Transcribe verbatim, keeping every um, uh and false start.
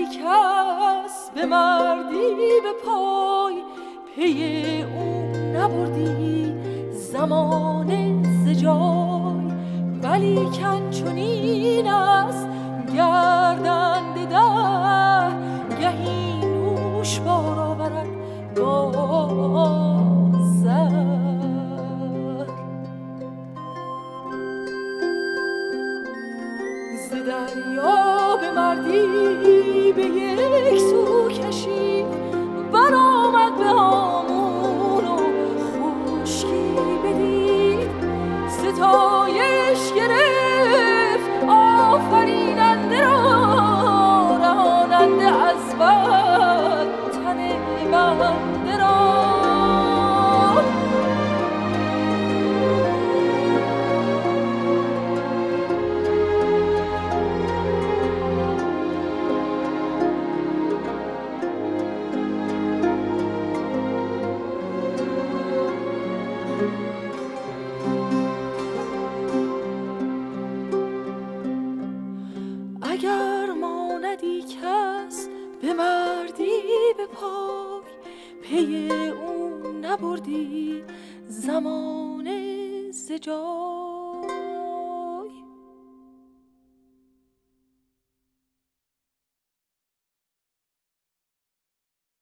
کس به مردی به پای پی او نبردی زمانه ز جای. ولیکن چنین است گردنده ده گهی نوش بار آورد گاه زهر. ز دریا به مردی به یک سو کشید برآمد به هامون و خشکی بدید. ستایش گرفت آفریننده را رهاننده از بد تن بنده را. اگر ماندی کس به مردی به پای پی او نبردی زمانه ز جای.